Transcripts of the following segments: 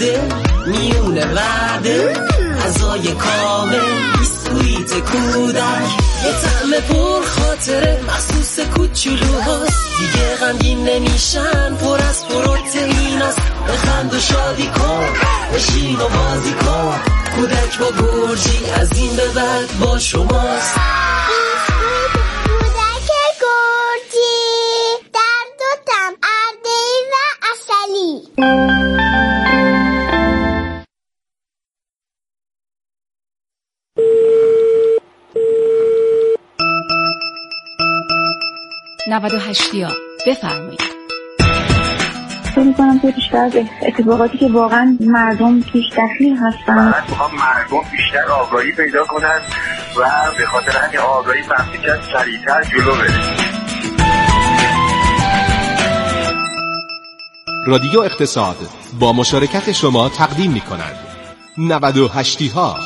دل میونه ورده غذای کامل بیسکویت کودک یه طعم پر خاطره مخصوص کوچولوهاست دیگه غمگین نمیشن پر از پروتئیناست بخند و شادی کن بشین و بازی کن کودک با گرجی از این به بعد با شماست کودک گرجی در دوتم اردهی و عسلی 98 بفرمایید. فکر می‌کنم که بیشتر از اتفاقاتی که واقعا مردم توش دخیل هستن میخوام مردم بیشتر آگاهی پیدا کنن و به خاطر همین آگاهی مملکت سریعتر جلو بره. رادیو اقتصاد با مشارکت شما تقدیم می‌کند 98 ها.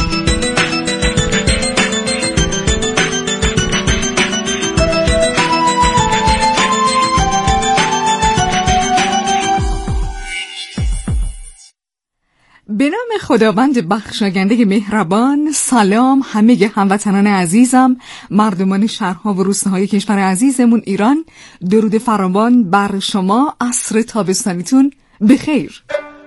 به نام خداوند بخشاینده مهربان. سلام همه هموطنان عزیزم، مردمان شهرها و روستاهای کشور عزیزمون ایران. درود فراوان بر شما، عصر تابستانیتون بخیر.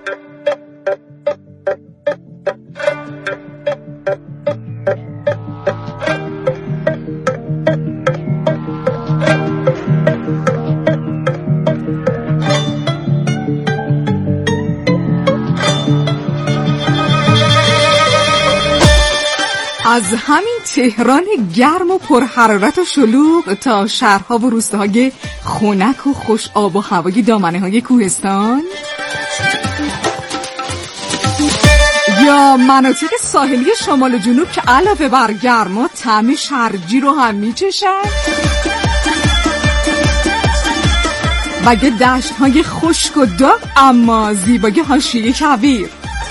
از همین تهران گرم و پرحرارت و شلوغ تا شهرها و روستاهای خنک و خوش آب و هوای دامنه‌های کوهستان یا مناطق ساحلی شمال و جنوب که علاوه بر گرما طعم شرجی رو هم میچشن و یه دشت‌های خشک و داغ اما زیبای حاشیه کویر.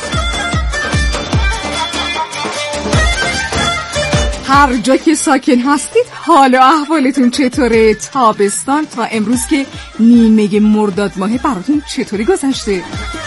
هر جا که ساکن هستید حال و احوالتون چطوره؟ تابستان تا امروز که نیمه مرداد ماه براتون چطوری گذشته؟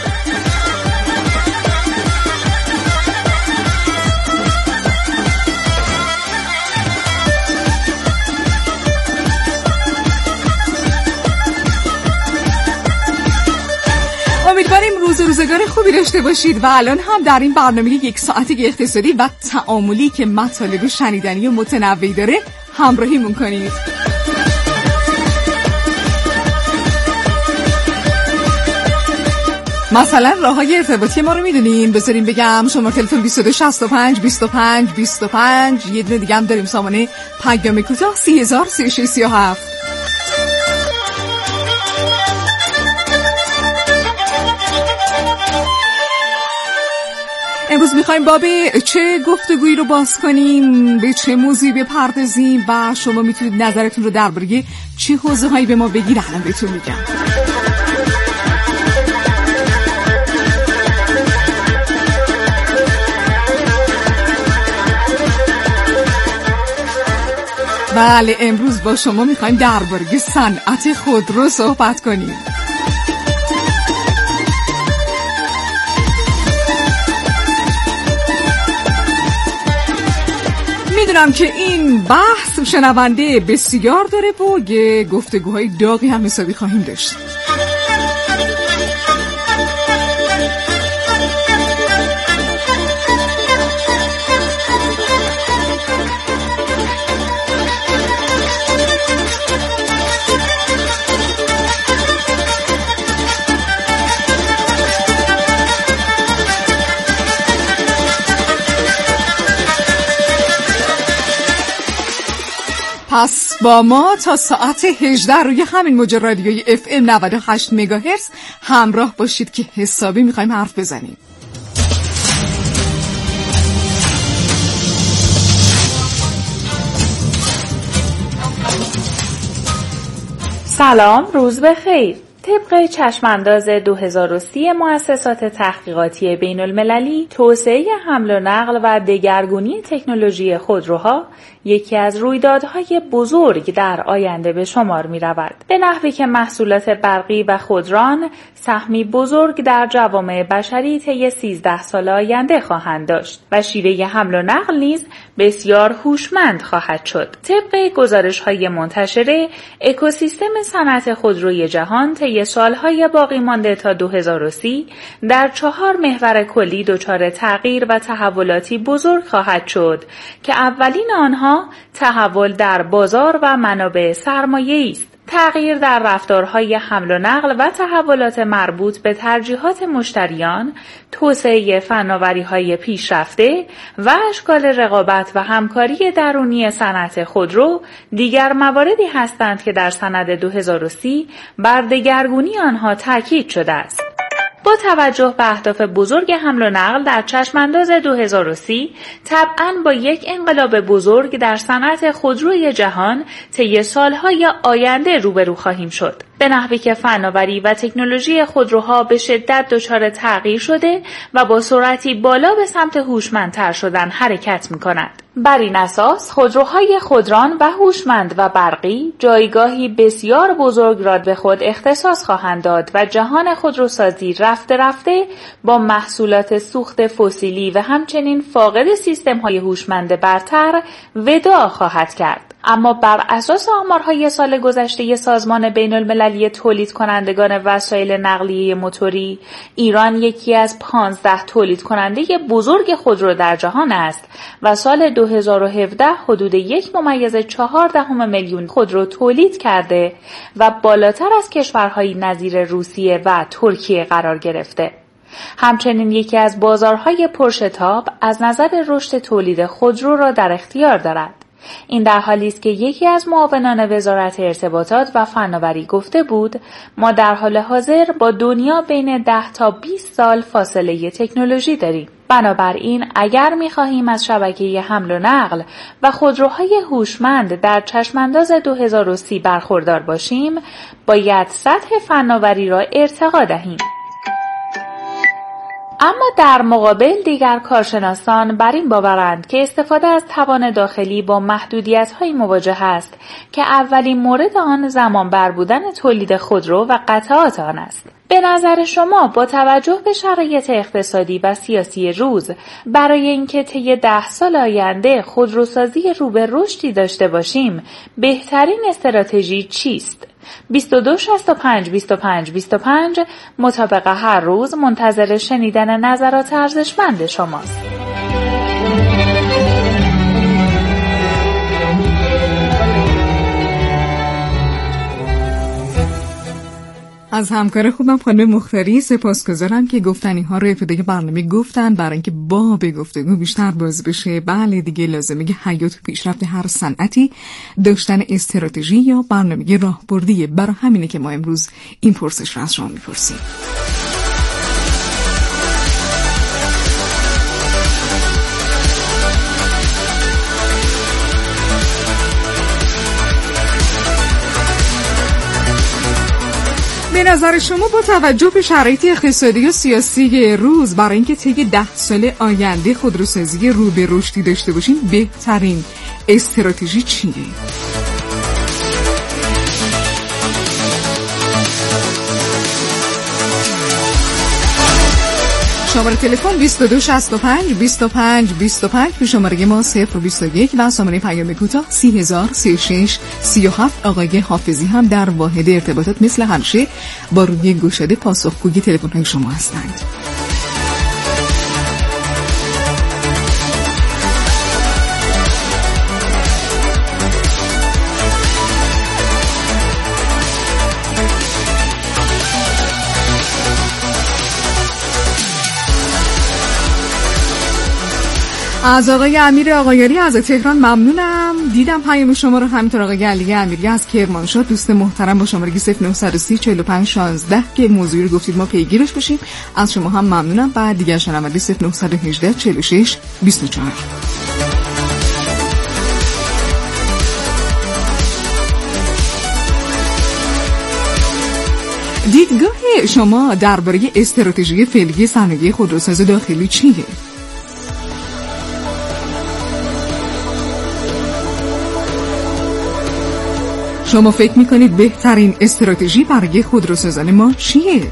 امیدواریم روزگار خوبی داشته باشید و الان هم در این برنامه یک ساعتی اقتصادی و تعاملی که مطالب شنیدنی و متنوعی داره همراهیمون کنید. مثلا راه‌های ارتباطی ما رو میدونین، بذاریم بگم شماره تلفن 2265 25 25، یه دونه دیگه هم داریم سامانه پیام کوتاه 303637. امروز میخوایم باب چه گفتگویی رو باز کنیم، به چه موضوعی بپردازیم و شما میتونید نظرتون رو درباره چه حوزه‌هایی به ما بگید. الان بهتون میگم. بله، امروز با شما میخوایم درباره صنعت خودرو صحبت کنیم. میدونم که این بحث شنونده بسیار داره و یه گفتگوهای داغی هم حسابی خواهیم داشت. پس با ما تا ساعت 18 روی همین موج رادیوی FM 98 مگاهرتز همراه باشید که حسابی میخوایم حرف بزنیم. سلام، روز بخیر. طبق چشمانداز 2030 مؤسسات تحقیقاتی بین المللی، توسعه حمل و نقل و دگرگونی تکنولوژی خودروها یکی از رویدادهای بزرگ در آینده به شمار می رود. به نحوی که محصولات برقی و خودران سهمی بزرگ در جوامع بشری طی 13 سال آینده خواهند داشت و شیوه حمل و نقل نیز بسیار هوشمند خواهد شد. طبق گزارش‌های منتشره، اکوسیستم صنعت خودروی جهان طی سالهای باقی مانده تا 2030 در 4 محور کلی دچار تغییر و تحولاتی بزرگ خواهد شد که اولین آنها تحول در بازار و منابع سرمایه‌ای است. تغییر در رفتارهای حمل و نقل و تحولات مربوط به ترجیحات مشتریان، توسعه فناوری‌های پیشرفته و اشکال رقابت و همکاری درونی صنعت خودرو دیگر مواردی هستند که در سند 2030 بر دگرگونی آنها تاکید شده است. با توجه به اهداف بزرگ حمل و نقل در چشمانداز 2030 طبعاً با یک انقلاب بزرگ در صنعت خودروی جهان طی سالهای آینده روبرو خواهیم شد. به نحوی که فناوری و تکنولوژی خودروها به شدت دچار تغییر شده و با سرعتی بالا به سمت هوشمندتر شدن حرکت می‌کند. بر این اساس خودروهای خودران و هوشمند و برقی جایگاهی بسیار بزرگ را به خود اختصاص خواهند داد و جهان خودروسازی رفته رفته با محصولات سوخت فسیلی و همچنین فاقد سیستم‌های هوشمند برتر وداع خواهد کرد. اما بر اساس آمارهای سال گذشته سازمان بین‌المللی تولید کنندگان وسایل نقلیه موتوری، ایران یکی از 15 تولید کننده بزرگ خودرو در جهان است و سال 2017 حدود 1.4 میلیون خودرو تولید کرده و بالاتر از کشورهای نظیر روسیه و ترکیه قرار گرفته. همچنین یکی از بازارهای پرشتاب از نظر رشد تولید خودرو را در اختیار دارد. این در حالی است که یکی از معاونان وزارت ارتباطات و فناوری گفته بود ما در حال حاضر با دنیا بین 10 تا 20 سال فاصله تکنولوژی داریم. بنابراین اگر می‌خواهیم از شبکه حمل و نقل و خودروهای هوشمند در چشمانداز 2030 برخوردار باشیم، باید سطح فناوری را ارتقا دهیم. اما در مقابل دیگر کارشناسان بر این باورند که استفاده از توان داخلی با محدودیت‌هایی مواجه است که اولین مورد آن زمانبر بودن تولید خودرو و قطعات آن است. به نظر شما با توجه به شرایط اقتصادی و سیاسی روز برای اینکه طی 10 سال آینده خودروسازی رو به رشدی داشته باشیم بهترین استراتژی چیست؟ 2265 مطابق هر روز منتظر شنیدن نظرات ارزشمند شماست. از همکار خوبم خانم مختاری سپاسگزارم که گفتنی ها رو ابتدای برنامه گفتن برای اینکه باب گفتگو بیشتر باز بشه. بله دیگه لازمه که حیات پیشرفت هر صنعتی داشتن استراتژی یا برنامه راهبردیه. برای همینه که ما امروز این پرسش رو از شما میپرسیم. به نظر شما با توجه به شرایط اقتصادی و سیاسی روز برای اینکه طی 10 سال آینده خودروسازی رو به رشدی داشته باشین بهترین استراتژی چیه؟ شماره تلفن 2265 به شماره ما 021 و شماره پیام کوتاه 303637. آقای حافظی هم در واحد ارتباطات مثل همیشه با روی گشاده پاسخگوی تلفن‌های شما هستند. از آقای امیر آقایاری از تهران ممنونم. دیدم پیام شما رو. همینطور آقای علی امیری از کرمانشاه دوست محترم با شماره 0930 4516 که موضوعی رو گفتید ما پیگیرش بشیم. از شما هم ممنونم. بعد دیگه شنونده 0918 46 24. دیدگاه شما درباره استراتژی فعلی صنایع خودروساز داخلی چیه؟ شما فکر میکنید بهترین استراتژی برای خودروسازان ما چیه؟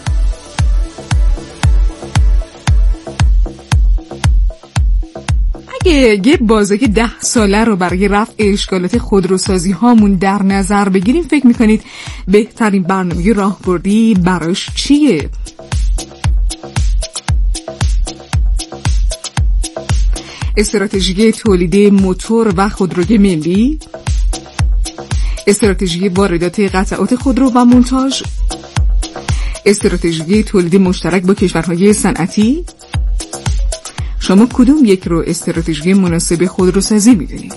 اگه یه بازه 10 ساله رو برای رفع اشکالات خودروسازی هامون در نظر بگیریم، فکر میکنید بهترین برنامه راهبردی براش چیه؟ استراتژی تولید موتور و خودروی ملی، استراتژی واردات قطعات خودرو و مونتاژ، استراتژی تولید مشترک با کشورهای صنعتی. شما کدوم یک رو استراتژی مناسب خودروسازی میدونید؟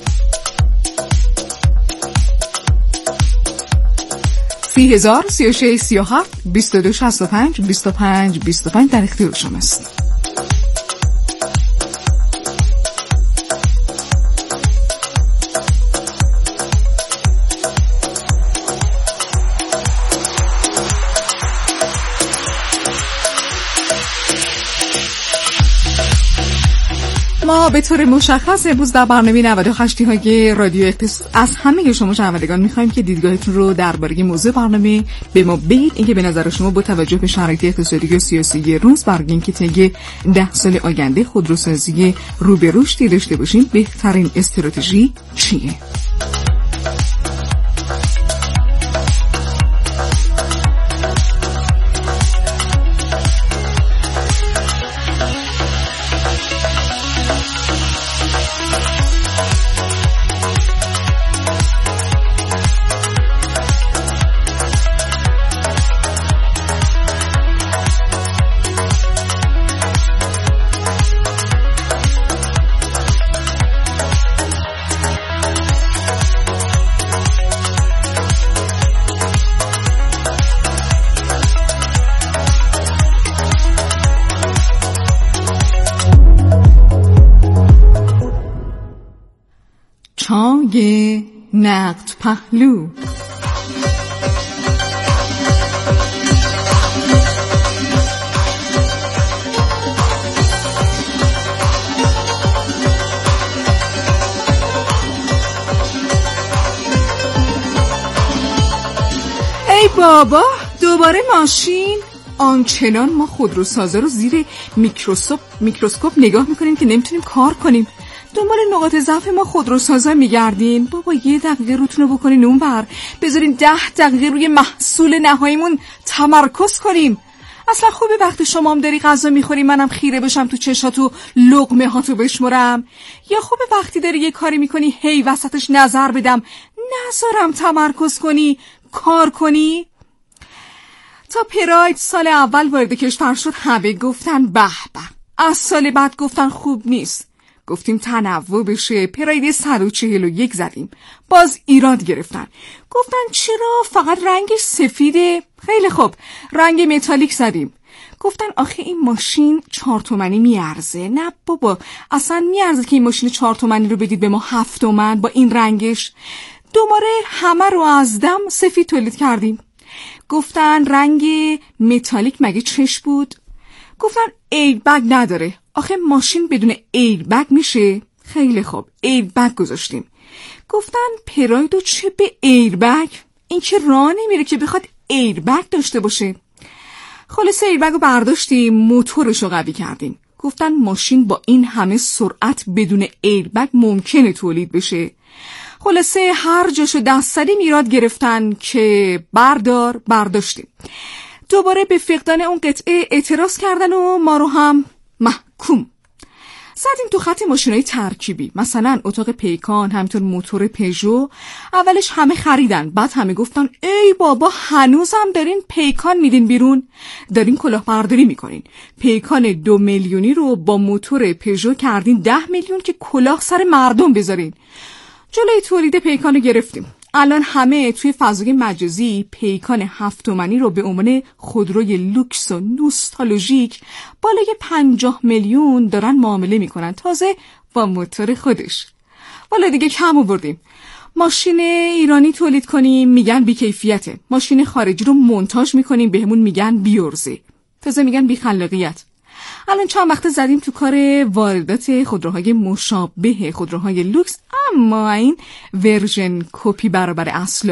30,000 36 37 22 65 25 25 در اختیار شماست. ما به طور مشخص امروز در برنامه 98 های رادیو اقتصاد از همه شما شنوندگان می‌خوایم که دیدگاهتون رو درباره موضوع برنامه به ما بگید. اینکه به نظر شما با توجه به شرایط اقتصادی و سیاسی روز برای اینکه طی 10 سال آینده خودروسازی رو به رشدی داشته باشیم بهترین استراتژی چیه؟ چای نقد پهلو. ای بابا، دوباره ماشین؟ آنچنان ما خودروسازا رو زیر میکروسکوپ نگاه میکنیم که نمیتونیم کار کنیم. دنبال نقاط ضعف ما خودروسازا میگردین. بابا 1 دقیقه روتون رو بکنین اونور، بذارین 10 دقیقه روی محصول نهاییمون تمرکز کنیم. اصلا خوبه وقتی شما هم داری غذا میخوری منم خیره بشم تو چشاتو لقمه هاتو بشمرم؟ یا خوبه وقتی داری یه کاری میکنی هی وسطش نظر بدم نذارم تمرکز کنی کار کنی؟ تا پراید سال اول وارد کشور شد همه گفتن به به، از سال بعد گفتن خوب نیست، گفتیم تنوع بشه، پراید 141 زدیم، باز ایراد گرفتن، گفتن چرا فقط رنگش سفیده؟ خیلی خوب رنگ متالیک زدیم، گفتن آخه این ماشین 4 تومانی میارزه. نه بابا اصلا میارزه که این ماشین 4 تومانی رو بدید به ما 7 تومن با این رنگش؟ دوباره همه رو از دم سفید تولید کردیم. گفتن رنگ متالیک مگه چش بود؟ گفتن ایربگ نداره. آخه ماشین بدون ایربگ میشه؟ خیلی خوب ایربگ گذاشتیم. گفتن پرایدو چه به ایربگ؟ این که راه نمیره که بخواد ایربگ داشته باشه. خلاصه ایربگ رو برداشتیم، موتورش رو قوی کردیم. گفتن ماشین با این همه سرعت بدون ایربگ ممکنه تولید بشه. خلاصه هر جاشو دست زدیم ایراد گرفتن که برداشتیم. دوباره به فقدان اون قطعه اعتراض کردن و ما رو هم محکوم زدیم تو خط ماشینای ترکیبی، مثلا اتاق پیکان، همینطور موتور پژو. اولش همه خریدن، بعد همه گفتن ای بابا هنوزم دارین پیکان میدین بیرون، دارین کلاهبرداری میکنین، پیکان 2 میلیونی رو با موتور پژو کردین 10 میلیون که کلاه سر مردم بذارین. جلوی تولید پیکان رو گرفتیم. الان همه توی فضای مجازی پیکان 7 تومانی رو به عنوان خودروی لوکس و نوستالژیک بالای 50 میلیون دارن معامله میکنن، تازه با موتور خودش. والا دیگه کم آوردیم. ماشین ایرانی تولید کنیم میگن بی‌کیفیته، ماشین خارجی رو مونتاژ میکنیم بهمون میگن بی‌ارزه، تازه میگن بی‌خلاقیت. الان چند وقت زدیم تو کار واردات خودروهای مشابه خودروهای لوکس، اما این ورژن کپی برابر اصلا.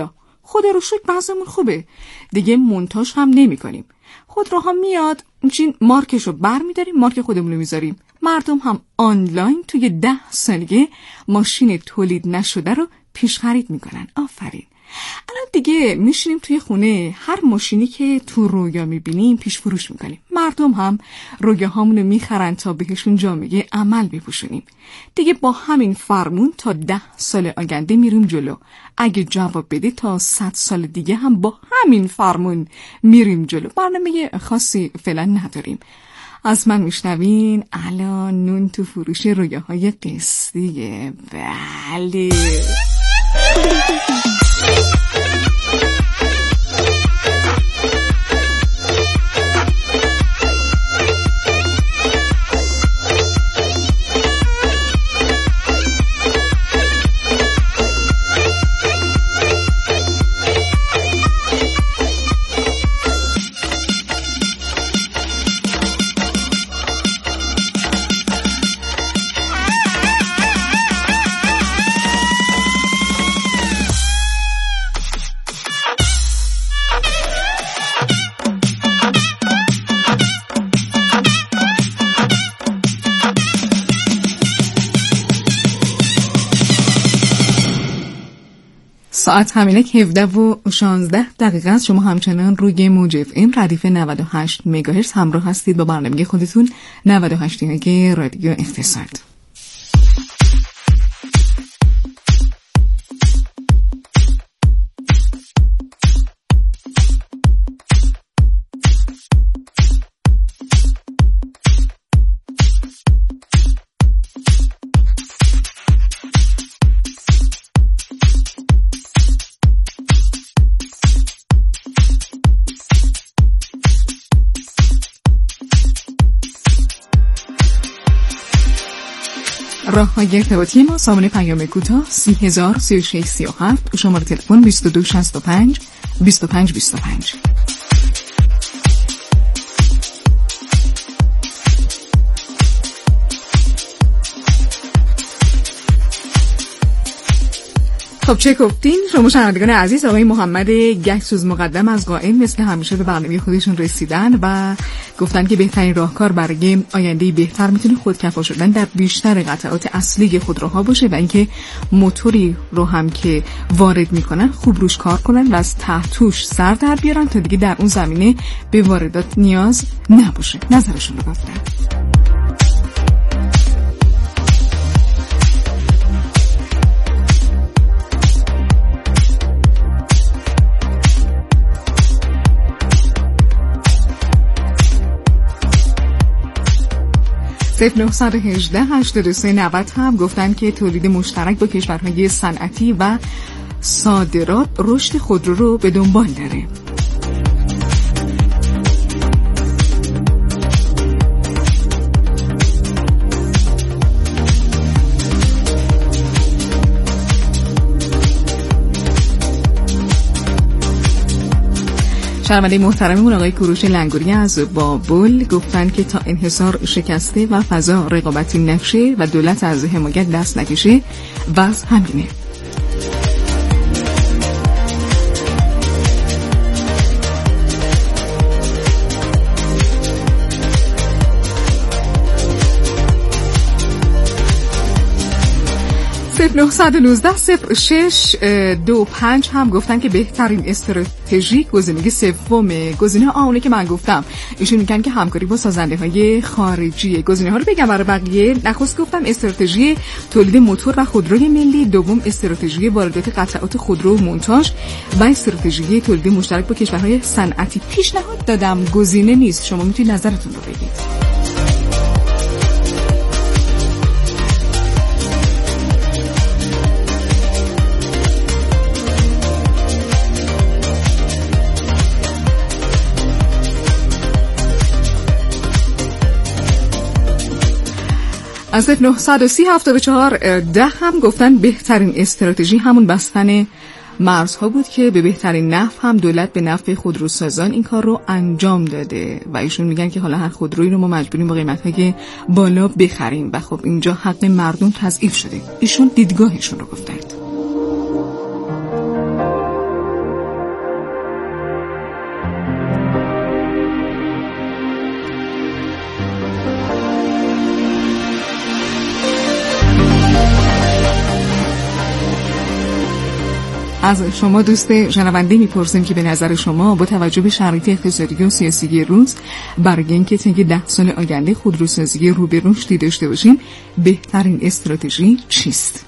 خدا رو شکر بعضمون خوبه دیگه مونتاژ هم نمی کنیم. خودروها میاد این مارکشو بر میداریم، مارک خودمون رو میذاریم. مردم هم آنلاین توی 10 ثانیه ماشین تولید نشده رو پیش خرید میکنن. آفرین. الان دیگه میشینیم توی خونه، هر ماشینی که تو رویا میبینیم پیش فروش میکنیم. مردم هم رویاهامونو میخرن تا بهشون جامعه عمل بپوشونیم. دیگه با همین فرمون تا 10 سال آینده میریم جلو. اگه جواب بده تا 100 سال دیگه هم با همین فرمون میریم جلو. برنامه خاصی فعلا نداریم. از من میشنوین الان نون تو فروش رویاهای قسطیه. بله. ساعت همینه که 17:16 است. شما همچنان روی موج FM ردیف 98 مگاهرتز همراه هستید با برنامه خودتون 98 رادیو اقتصاد. راه‌های ارتباطی ما: سامانه پیام کوتاه 303637، شماره تلفن 2265 2525. خب چه گفتین شما شنوندگان عزیز؟ آقای محمد گکسوز مقدم از قائم مثل همیشه به برنامه خودشون رسیدن و گفتن که بهترین راهکار برای آینده بهتر میتونه خودکفا شدن در بیشتر قطعات اصلی خودروها باشه و اینکه موتوری رو هم که وارد میکنن خوب روش کار کنن و از تحتوش سر در بیارن تا دیگه در اون زمینه به واردات نیاز نباشه. نظرشون رو گفتن. صفر 918 83 90 هم گفتن که تولید مشترک با کشورهای صنعتی و صادرات رشد خودرو رو به دنبال داره. شنونده محترممون آقای کوروش لنگوری از بابل گفتن که تا انحصار شکسته و فضا رقابتی نشه و دولت از حمایت دست نکشه بس همینه. صفر 919 صفر 6 25 هم گفتن که بهترین استراتژی گزینه سوم گزینه اونه که من گفتم. ایشون میگن که همکاری با سازنده های خارجی. گزینه ها رو بگم برای بقیه. نخست گفتم استراتژی تولید موتور و خودروی ملی، دوم استراتژی واردات قطعات خودرو و مونتاژ و استراتژی تولید مشترک با کشورهای صنعتی. پیشنهاد دادم گزینه نیست، شما میتونید نظرتون رو بگید. از 930 74 10 هم گفتن بهترین استراتژی همون بستن مرزها بود که به بهترین نحو هم دولت به نفع خودروسازان این کار رو انجام داده و ایشون میگن که حالا هر خودرویی رو ما مجبوریم با قیمت‌های بالا بخریم و خب اینجا حق مردم تضعیف شده. ایشون دیدگاهشون رو گفتند. از شما دوست شنونده میپرسیم که به نظر شما با توجه به شرایط اقتصادی و سیاسی روز برای اینکه طی 10 سال آینده خودروسازی رو به رشدی داشته باشیم بهترین استراتژی چیست؟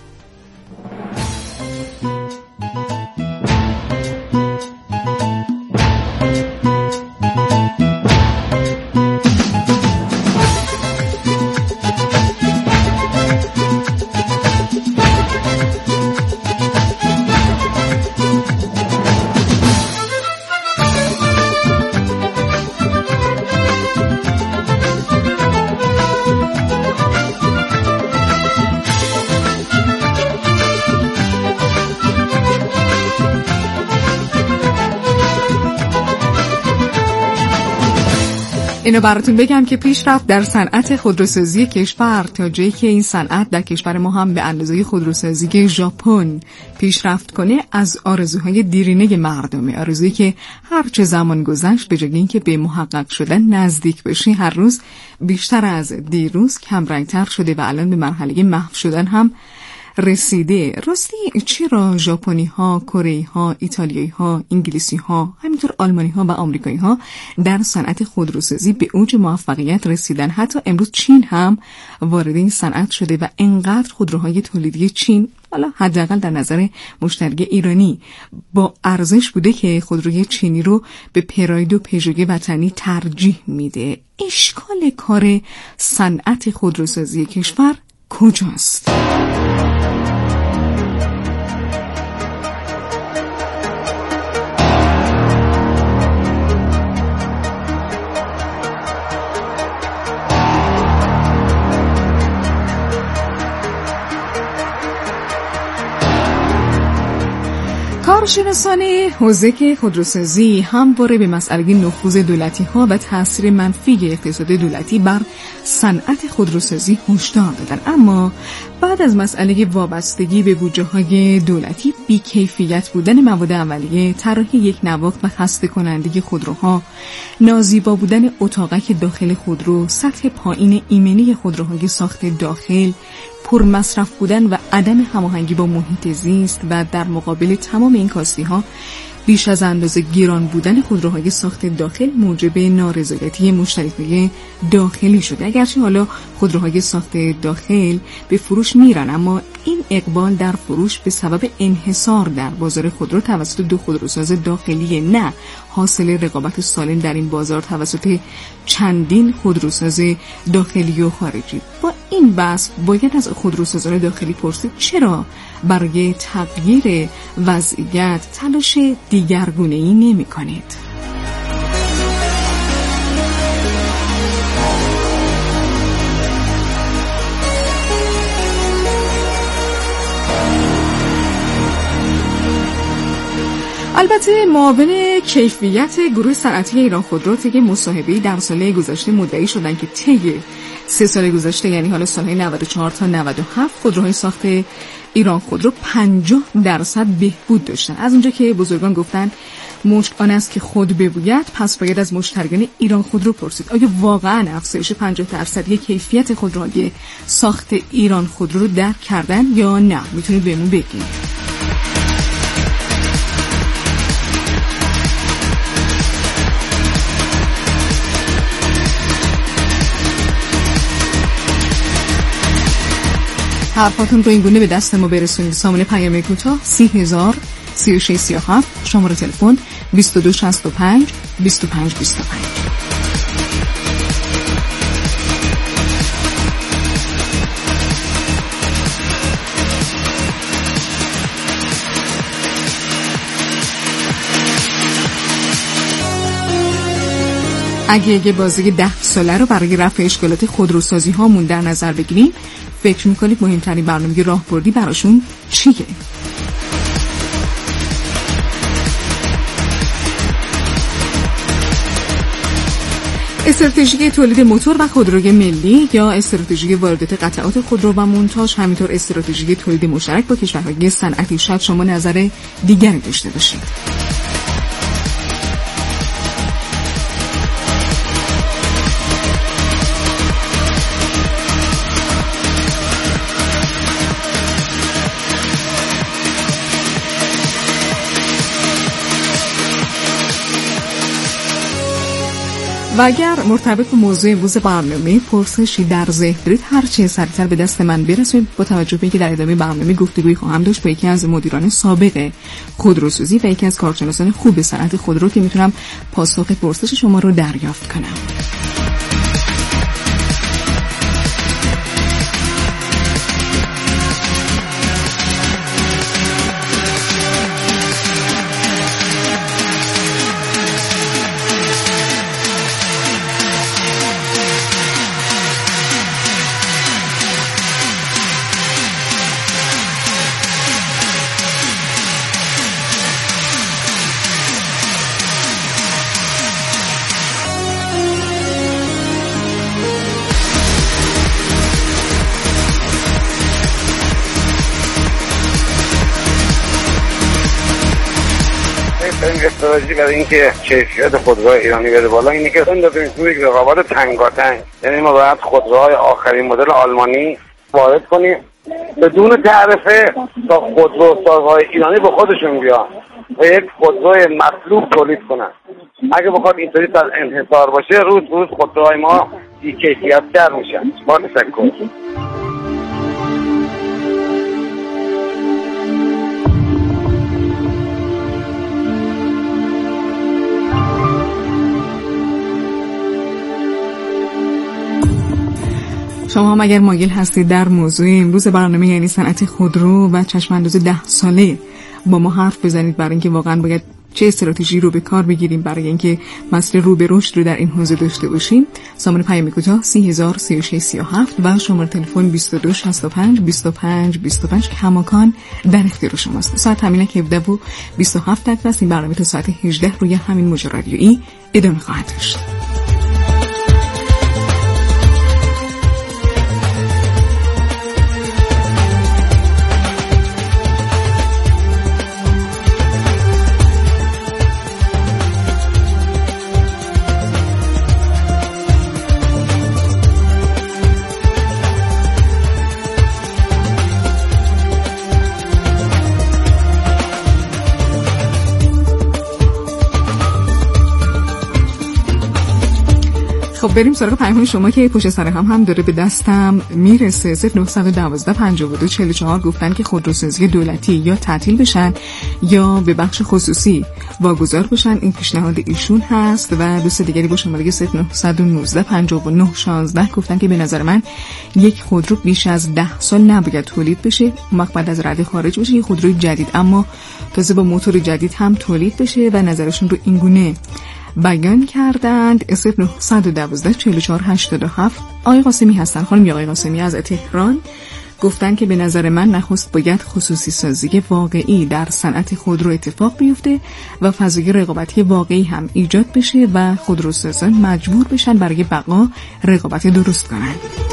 اینو براتون بگم که پیشرفت در صنعت خودروسازی کشور تا جایی که این صنعت در کشور ما هم به اندازه خودروسازی ژاپن پیشرفت کنه از آرزوهای دیرینه مردمه، آرزویی که هر چه زمان گذشت به جای اینکه به محقق شدن نزدیک بشه هر روز بیشتر از دیروز کمرنگتر شده و الان به مرحله محو شدن هم رسیده. راستی چرا ژاپنی ها، کره ها، ایتالیایی ها، انگلیسی ها، همینطور آلمانی ها و آمریکایی ها در صنعت خودروسازی به اوج موفقیت رسیدن؟ حتی امروز چین هم وارد این صنعت شده و انقدر خودروهای تولیدی چین حالا حداقل در نظر مشتری ایرانی با ارزش بوده که خودروی چینی رو به پراید و پژوی وطنی ترجیح میده. اشکال کار صنعت خودروسازی کشور کجاست؟ کارشناسان حوزه خودروسازی همواره به مسئله نفوذ دولتی‌ها و تأثیر منفی اقتصاد دولتی بر صنعت خودروسازی هشدار دادند، اما بعد از مسئله وابستگی به بودجه‌های دولتی، بی‌کیفیت بودن مواد اولیه، طراحی یک نواخت و خسته کننده خودروها، نازیبا بودن اتاقک داخل خودرو، سطح پایین ایمنی خودروهای ساخت داخل، پرمصرف بودن و عدم هماهنگی با محیط زیست و در مقابل تمام این کاستی‌ها بیش از اندازه گران بودن خودروهای ساخت داخل موجب نارضایتی مشتریهای داخلی شده. اگرچه حالا خودروهای ساخت داخل به فروش میرن، اما این اقبال در فروش به سبب انحصار در بازار خودرو توسط دو خودروساز داخلی، نه حاصل رقابت سالم در این بازار توسط چندین خودروساز داخلی و خارجی. با این بحث باید از خودروسازان داخلی پرسید چرا برای تغییر وضعیت تلاش دیگرگونه‌ای نمی‌کنید؟ البته معاون کیفیت گروه صنعتی ایران خودرو طی مصاحبه‌ای در سال گذشته مدعی شدن که طی 3 سال گذشته، یعنی حالا سالهای 94 تا 97، خودروهای ساخت ایران خودرو 50% بهبود داشتن. از اونجا که بزرگان گفتن مشت آن است که خود ببوید، پس باید از مشتریان ایران خودرو پرسید آیا واقعا افزایش 50% کیفیت خودروهای ساخت ایران خودرو رو درک کردن یا نه؟ میتونید بهمون بگید. حرفاتون رو این گونه به دست ما برسونید. سامانه پیام کوتاه 30,000 3637، شماره تلفن 2265 2525. اگه یه بازی 10 ساله رو برای رفع اشکالات خودروسازی هامون در نظر بگیریم، فکر میکنید مهمترین برنامه راهبردی براشون چیه؟ استراتژی تولید موتور و خودروی ملی یا استراتژی واردات قطعات خودرو و مونتاژ، همینطور استراتژی تولید مشترک با کشورهای صنعتی. شاید شما نظر دیگری داشته باشید. و اگر مرتبط با موضوع امروز برنامه پرسشی در ذهن دارید هر چه سریعتر به دست من برسونید. با توجه به اینکه در ادامه برنامه گفتگویی خواهم داشت با یکی از مدیران سابق خودروسازی و یکی از کارشناسان خوب صنعت خودرو که میتونم پاسخ پرسش شما رو دریافت کنم. استراتژی برای اینکه کیفیت خودروهای ایرانی بره بالا اینه که بندازیم توی یک رقابت تنگاتنگ. یعنی ما باید خودروهای آخرین مدل آلمانی وارد کنیم بدون تعرفه تا خودروسازهای ایرانی به خودشون بیان و یک خودروی مطلوب تولید کنن. اگه بخواد اینطوری انحصار باشه روز روز خودروهای ما بی‌کیفیت‌تر میشن. با تشکر. شما هم اگر مایل هستید در موضوع امروز برنامه یعنی صنعت خودرو و چشم‌انداز 10 ساله با ما حرف بزنید برای اینکه واقعا باید چه استراتژی رو به کار بگیریم برای اینکه مسیر رو به رشد رو در این حوزه داشته باشیم. سامان پیام کوتاه 303637 و شماره تلفن 2265 25 25 که هماکان در اختیار شماست. ساعت همین 17:27 است. این برنامه تا ساعت 18 روی همین موج رادیویی ادامه خواهد داشت. خب بریم سراغ پیام شما که پشت سر هم داره به دستم میرسه. 0912 52 44 گفتن که خودروسازی دولتی یا تعطیل بشن یا به بخش خصوصی واگذار بشن. این پیشنهاد ایشون هست. و دوست دیگری با شماره 0919 59 16 گفتن که به نظر من یک خودرو بیش از 10 سال نباید تولید بشه، اون وقت بعد از رده خارج بشه، یک خودروی جدید اما تازه با موتور جدید هم تولید بشه و نظرشون رو اینگونه بیان کردند. 0912 44 87 آقای قاسمی هستن. خانم آقای قاسمی از تهران گفتن که به نظر من نخست باید خصوصی سازی واقعی در صنعت خودرو اتفاق بیفته و فضای رقابتی واقعی هم ایجاد بشه و خودروسازان مجبور بشن برای بقا رقابت درست کنن.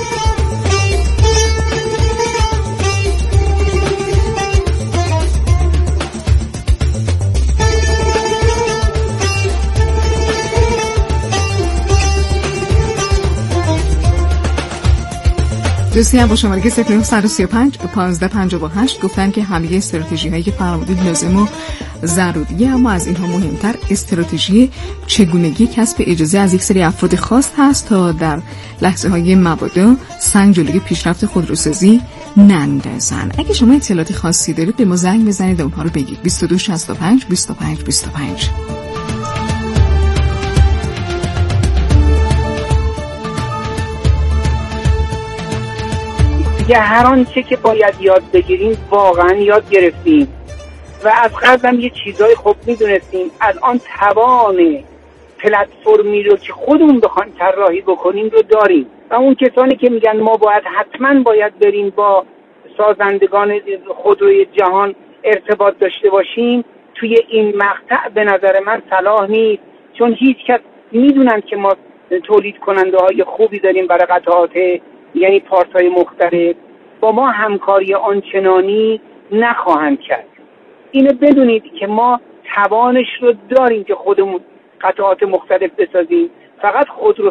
دوستی هم با شماره 0935 1558 گفتن که همه استراتژی هایی که فرمودید لازم و ضروریه، اما از اینها مهمتر استراتژی چگونگی کسب اجازه از یک سری افراد خاص هست تا در لحظه های مبادا سنگ جلوی پیشرفت خودروسازی نندازن. اگه شما اطلاعات خاصی دارید به ما زنگ بزنید و اونها رو بگید. 2265 25 25. دیگه هر آنچه که باید یاد بگیریم واقعا یاد گرفتیم و از قبل یه چیزای خوب میدونستیم. از آن توان پلتفرمی رو که خودمون بخوایم طراحی بکنیم رو داریم و اون کسانی که میگن ما حتما باید بریم با سازندگان خودروی جهان ارتباط داشته باشیم، توی این مقطع به نظر من صلاح نیست، چون هیچ کس میدونن که ما تولید کننده های خوبی داریم برای قطعات یعنی پارت های مختلف، با ما همکاری آنچنانی نخواهند کرد. اینو بدونید که ما توانش رو داریم که خودمون قطعات مختلف بسازیم. فقط خودرو